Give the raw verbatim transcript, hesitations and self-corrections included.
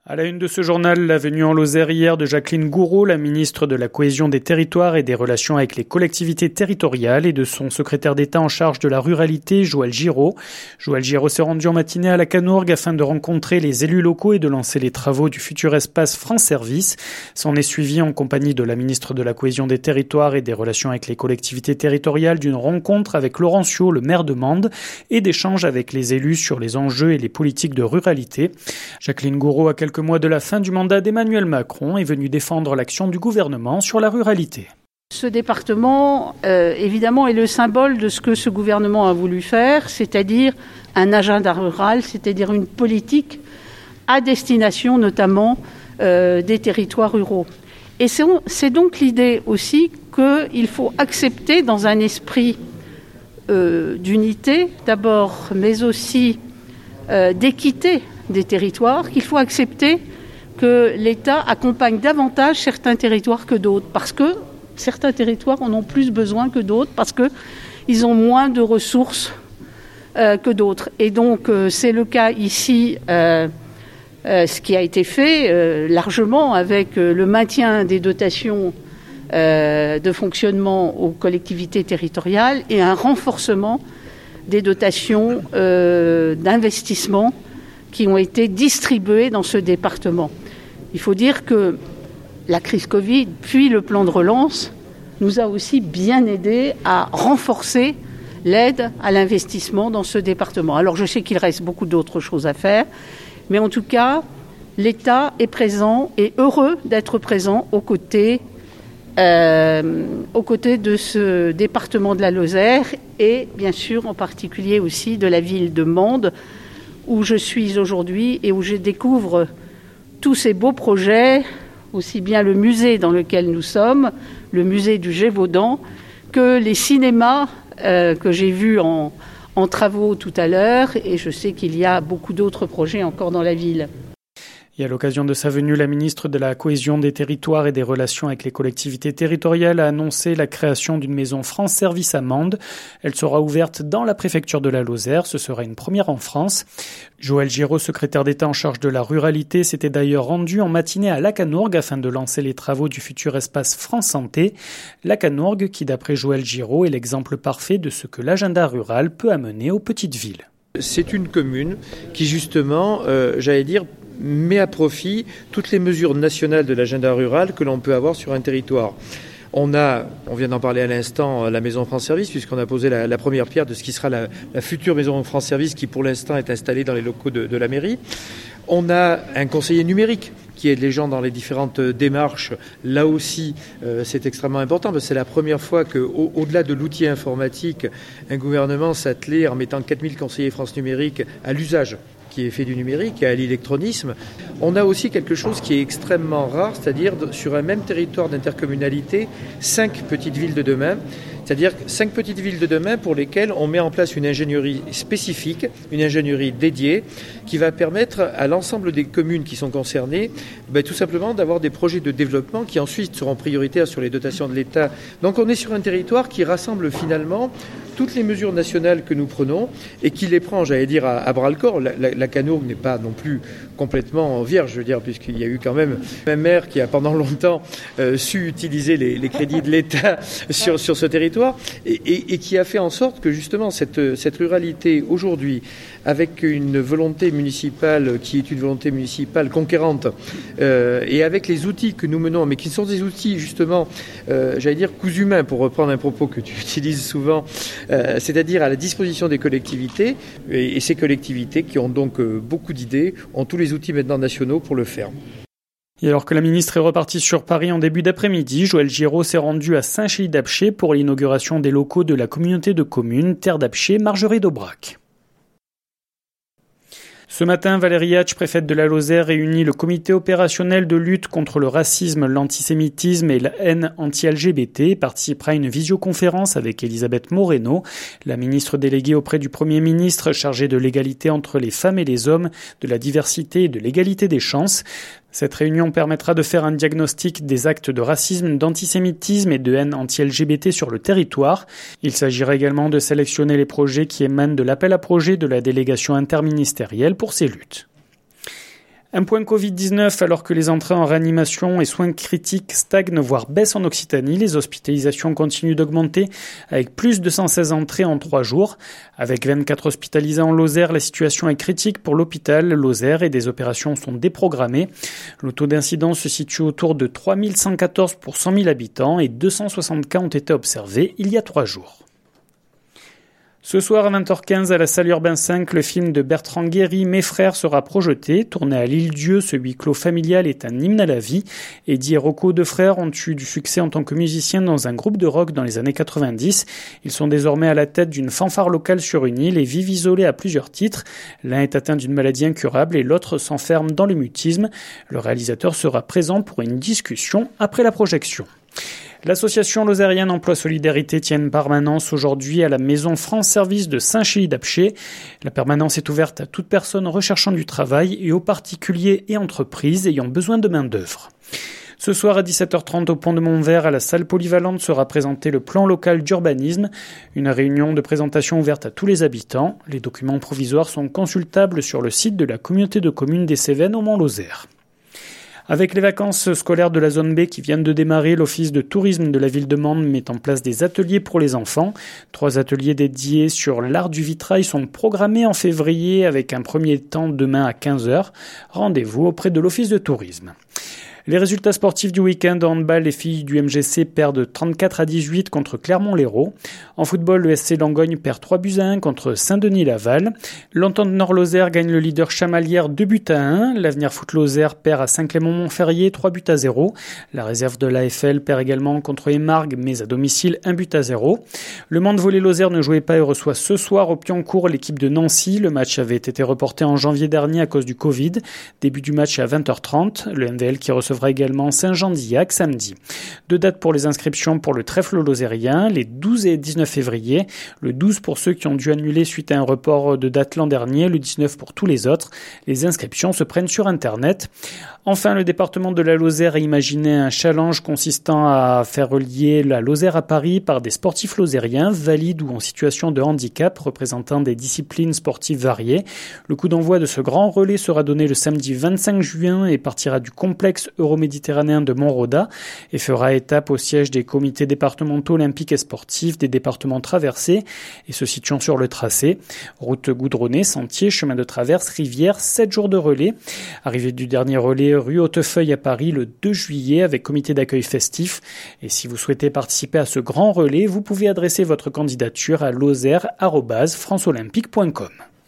À la une de ce journal, la venue en Lozère hier de Jacqueline Gouraud, la ministre de la Cohésion des Territoires et des Relations avec les collectivités territoriales, et de son secrétaire d'État en charge de la ruralité, Joël Giraud. Joël Giraud s'est rendu en matinée à la Canourgue afin de rencontrer les élus locaux et de lancer les travaux du futur espace France Service. S'en est suivi en compagnie de la ministre de la Cohésion des Territoires et des Relations avec les collectivités territoriales d'une rencontre avec Laurent Ciot, le maire de Mende, et d'échanges avec les élus sur les enjeux et les politiques de ruralité. Jacqueline Gouraud a quelques mois de la fin du mandat d'Emmanuel Macron est venu défendre l'action du gouvernement sur la ruralité. Ce département, euh, évidemment, est le symbole de ce que ce gouvernement a voulu faire, c'est-à-dire un agenda rural, c'est-à-dire une politique à destination notamment euh, des territoires ruraux. Et c'est, c'est donc l'idée aussi qu'il faut accepter dans un esprit euh, d'unité, d'abord, mais aussi euh, d'équité des territoires, qu'il faut accepter que l'État accompagne davantage certains territoires que d'autres, parce que certains territoires en ont plus besoin que d'autres, parce qu'ils ont moins de ressources euh, que d'autres. Et donc, euh, c'est le cas ici, euh, euh, ce qui a été fait euh, largement avec euh, le maintien des dotations euh, de fonctionnement aux collectivités territoriales et un renforcement des dotations euh, d'investissement qui ont été distribués dans ce département. Il faut dire que la crise Covid, puis le plan de relance, nous a aussi bien aidé à renforcer l'aide à l'investissement dans ce département. Alors je sais qu'il reste beaucoup d'autres choses à faire, mais en tout cas, l'État est présent et heureux d'être présent aux côtés, euh, aux côtés de ce département de la Lozère et bien sûr en particulier aussi de la ville de Mende, où je suis aujourd'hui et où je découvre tous ces beaux projets, aussi bien le musée dans lequel nous sommes, le musée du Gévaudan, que les cinémas euh, que j'ai vus en, en travaux tout à l'heure, et je sais qu'il y a beaucoup d'autres projets encore dans la ville. Et à l'occasion de sa venue, la ministre de la Cohésion des Territoires et des Relations avec les collectivités territoriales a annoncé la création d'une maison France Service à Mende. Elle sera ouverte dans la préfecture de la Lozère. Ce sera une première en France. Joël Giraud, secrétaire d'État en charge de la ruralité, s'était d'ailleurs rendu en matinée à la Canourgue afin de lancer les travaux du futur espace France Santé. La Canourgue, qui d'après Joël Giraud est l'exemple parfait de ce que l'agenda rural peut amener aux petites villes. C'est une commune qui justement, euh, j'allais dire, met à profit toutes les mesures nationales de l'agenda rural que l'on peut avoir sur un territoire. On a, on vient d'en parler à l'instant, la maison France Service, puisqu'on a posé la, la première pierre de ce qui sera la, la future maison France Service qui pour l'instant est installée dans les locaux de, de la mairie. On a un conseiller numérique qui aide les gens dans les différentes démarches. Là aussi, euh, c'est extrêmement important parce que c'est la première fois qu'au, au-delà de l'outil informatique, un gouvernement s'attelait en mettant quatre mille conseillers France Numérique à l'usage qui est fait du numérique et à l'électronisme. On a aussi quelque chose qui est extrêmement rare, c'est-à-dire sur un même territoire d'intercommunalité, cinq petites villes de demain, c'est-à-dire cinq petites villes de demain pour lesquelles on met en place une ingénierie spécifique, une ingénierie dédiée, qui va permettre à l'ensemble des communes qui sont concernées, ben, tout simplement d'avoir des projets de développement qui ensuite seront prioritaires sur les dotations de l'État. Donc on est sur un territoire qui rassemble finalement toutes les mesures nationales que nous prenons et qui les prend, j'allais dire, à, à bras-le-corps. La, la, la Canourgue n'est pas non plus complètement vierge, je veux dire, puisqu'il y a eu quand même un maire qui a pendant longtemps euh, su utiliser les, les crédits de l'État sur, sur ce territoire et, et, et qui a fait en sorte que justement cette, cette ruralité aujourd'hui, avec une volonté municipale qui est une volonté municipale conquérante euh, et avec les outils que nous menons, mais qui sont des outils justement, euh, j'allais dire, cousu main, pour reprendre un propos que tu utilises souvent, euh, c'est-à-dire à la disposition des collectivités, et, et ces collectivités qui ont donc euh, beaucoup d'idées, ont tous les outils maintenant nationaux pour le faire. Et alors que la ministre est repartie sur Paris en début d'après-midi, Joël Giraud s'est rendu à Saint-Chély-d'Apcher pour l'inauguration des locaux de la communauté de communes Terre d'Apcher, Margerie d'Aubrac. Ce matin, Valérie Hatch, préfète de la Lozère, réunit le comité opérationnel de lutte contre le racisme, l'antisémitisme et la haine anti-L G B T, participera à une visioconférence avec Elisabeth Moreno, la ministre déléguée auprès du Premier ministre chargée de l'égalité entre les femmes et les hommes, de la diversité et de l'égalité des chances. Cette réunion permettra de faire un diagnostic des actes de racisme, d'antisémitisme et de haine anti-L G B T sur le territoire. Il s'agira également de sélectionner les projets qui émanent de l'appel à projets de la délégation interministérielle pour ces luttes. Un point covid dix-neuf, alors que les entrées en réanimation et soins critiques stagnent, voire baissent en Occitanie, les hospitalisations continuent d'augmenter avec plus de cent seize entrées en trois jours. Avec vingt-quatre hospitalisés en Lozère, la situation est critique pour l'hôpital Lozère et des opérations sont déprogrammées. Le taux d'incidence se situe autour de trois mille cent quatorze pour cent mille habitants et deux cent soixante cas ont été observés il y a trois jours. Ce soir à vingt heures quinze à la salle Urbain cinq, le film de Bertrand Guéry, Mes frères, sera projeté. Tourné à l'Île-Dieu, ce huis clos familial est un hymne à la vie. Eddie et Rocco, deux frères, ont eu du succès en tant que musiciens dans un groupe de rock dans les années quatre-vingt-dix. Ils sont désormais à la tête d'une fanfare locale sur une île et vivent isolés à plusieurs titres. L'un est atteint d'une maladie incurable et l'autre s'enferme dans le mutisme. Le réalisateur sera présent pour une discussion après la projection. L'association lozérienne Emploi Solidarité tient une permanence aujourd'hui à la maison France Service de Saint-Chély-d'Apcher. La permanence est ouverte à toute personne recherchant du travail et aux particuliers et entreprises ayant besoin de main-d'œuvre. Ce soir à dix-sept heures trente au Pont de Montvert, à la salle polyvalente, sera présenté le plan local d'urbanisme, une réunion de présentation ouverte à tous les habitants. Les documents provisoires sont consultables sur le site de la communauté de communes des Cévennes au Mont-Lozère. Avec les vacances scolaires de la zone B qui viennent de démarrer, l'office de tourisme de la ville de Mende met en place des ateliers pour les enfants. Trois ateliers dédiés sur l'art du vitrail sont programmés en février avec un premier temps demain à quinze heures. Rendez-vous auprès de l'office de tourisme. Les résultats sportifs du week-end en handball, les filles du M G C perdent trente-quatre à dix-huit contre Clermont-Lérault. En football, le S C Langogne perd trois buts à un contre Saint-Denis-Laval. L'Entente Nord-Lozère gagne le leader Chamalières deux buts à un. L'Avenir Foot Lozère perd à Saint-Clément-Montferrier trois buts à zéro. La réserve de l'A F L perd également contre Émargues, mais à domicile un but à zéro. Le Mans de Volley Lozère ne jouait pas et reçoit ce soir au Pioncourt l'équipe de Nancy. Le match avait été reporté en janvier dernier à cause du Covid. Début du match à vingt heures trente. Le M V L qui recevra également Saint-Jean-d'Illac samedi. Deux dates pour les inscriptions pour le trèfle lozérien, les douze et dix-neuf février. Le douze pour ceux qui ont dû annuler suite à un report de date l'an dernier, le dix-neuf pour tous les autres. Les inscriptions se prennent sur Internet. Enfin, le département de la Lozère a imaginé un challenge consistant à faire relier la Lozère à Paris par des sportifs lozériens, valides ou en situation de handicap, représentant des disciplines sportives variées. Le coup d'envoi de ce grand relais sera donné le samedi vingt-cinq juin et partira du complexe euroméditerranéen de Montroda et fera étape au siège des comités départementaux olympiques et sportifs des départements traversés et se situant sur le tracé. Route goudronnée, sentiers, chemin de traverse, rivière, sept jours de relais. Arrivée du dernier relais rue Hautefeuille à Paris le deux juillet avec comité d'accueil festif. Et si vous souhaitez participer à ce grand relais, vous pouvez adresser votre candidature à lozère arobase france olympique point com.